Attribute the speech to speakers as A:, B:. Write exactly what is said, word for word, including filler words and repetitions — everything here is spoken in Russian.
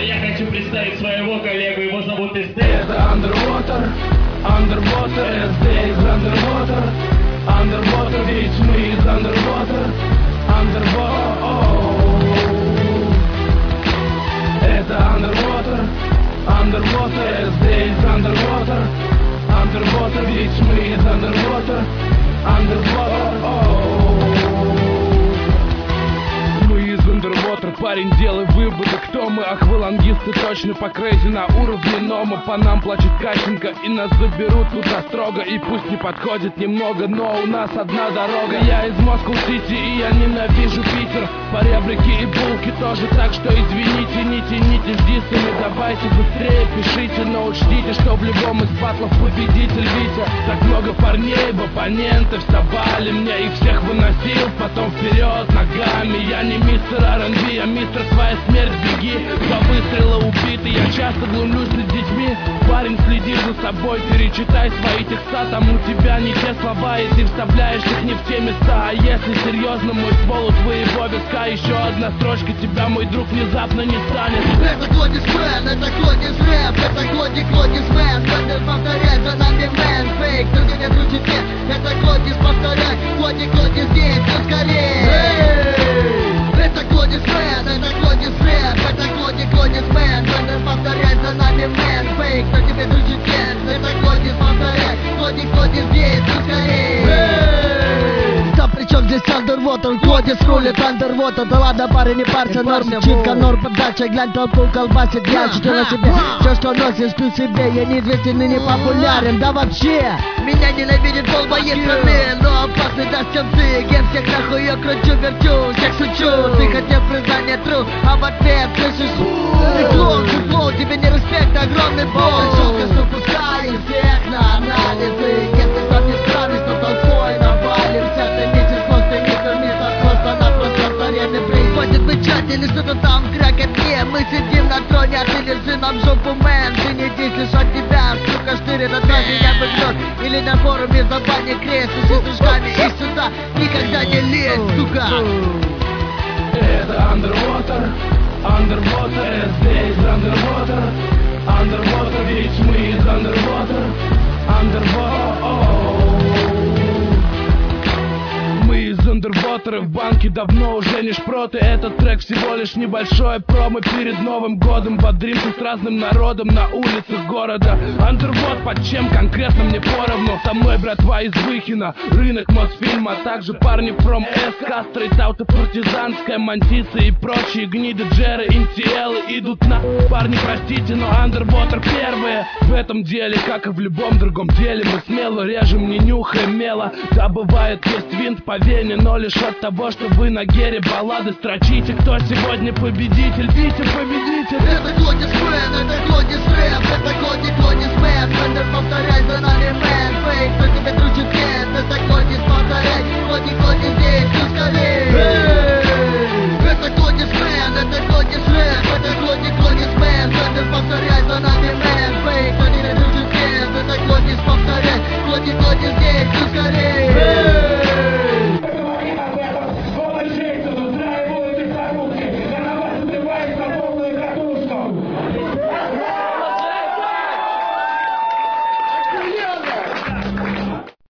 A: я хочу представить своего коллегу, его зовут Эстер.
B: Это Underwater, Underwater, эс дэ из Underwater, Underwater, ведь мы из Underwater, Underwater. Это Underwater, Underwater, эс дэ из Underwater, Underwater, ведь мы из Underwater, Underwater. Underwater, парень, делай выводы, кто мы. Аквалангисты точно по крейзи на уровне Нома. По нам плачет Кащенко и нас заберут туда строго. И пусть не подходит немного, но у нас одна дорога. Я из Москва-Сити и я ненавижу Питер. По ребрики и булки тоже, так что извините, не тяните с дистами. Давайте быстрее пишите, но учтите, что в любом из батлов победитель Витя. Так много парней в оппоненты вставали, мне их всех выносил, потом вперед ногами. Я не мистер ар энд би, я мистер твоя смерть, беги. Два выстрела убиты, я часто глумлюсь над детьми. Парень, следи за собой, перечитай свои текста. Там у тебя не те слова, и ты вставляешь их не в те места. А если серьезно, мой ствол у твоего виска, еще одна строчка, тебя, мой друг, внезапно не станет.
C: Это Клодис Мэн, это Клодис Рэп, это Клоди Клодис Мэн. Бендер повторяет за нами мэн, фейк, только не дружит нет. Это Клодис, повторяй, Клоди Клодис здесь, все скорее. Это Клодис Мэн, это Клодис Рэп, это Клоди Клодис Мэн. Бендер повторяет за нами мэн, фейк, но тебе дружит нет. Это Клодис, повторяй, Клоди Клодис здесь, все скорее. Стоп, причем здесь Underwater, Клодис рулит Underwater. Да ладно, парень, не парься, норм, читка, норм, подача. Глянь, толпу колбасит, я чуть на себе. Все, что носишь, ты себе, я неизвестен и не популярен, да вообще. Меня ненавидит пол моей страны, но опасный даст, чем ты. Ген всех нахуй, я кручу, верчу, всех сучу. Ты хотел признание true, а в ответ слышишь: ты клоун, ты флоу, тебе не респект, огромный бол. Жесткость упускаю всех на анализы. Если сам не справлюсь, то толпой навалимся. Ты мистер, просто мистер, мистер, просто-напросто аренный приз. Хватит бычать или что-то там крякать мне. Мы сидим на троне, а ты держи нам жопу, мэн. Ты не дислишь от тебя, сука, штырь, этот раз меня выгнет. Или на форуме забани крест, ищи с дружками и сюда никогда не лезь, сука.
B: Это Underwater, Underwater, эс дэ из Underwater, Underwater, ведь мы из Underwater, Underwater. Мы из Underwater, в банке давно уже не шпроты. Этот трек всего лишь небольшое промо перед Новым годом. Бодримся с разным народом на улицах города. Underwater, под чем конкретно мне поровну. Со мной братва из Выхина, рынок Мосфильма, а также парни from эс, стрейт аута, партизанская, мантисы и прочие гниды, джеры, интиэлы идут на. Парни, простите, но Underwater первые в этом деле, как и в любом другом деле. Мы смело режем, не нюхаем мело. Да, бывает, есть винт по вене, но лишь от того, что вы на гере баллады строчите. Кто сегодня победитель? Витя, победитель.
C: Это Клодис Мэн, это Клодис Рэп, это Клоди Клодис Мэн. Бендер повторяй за нами мэн.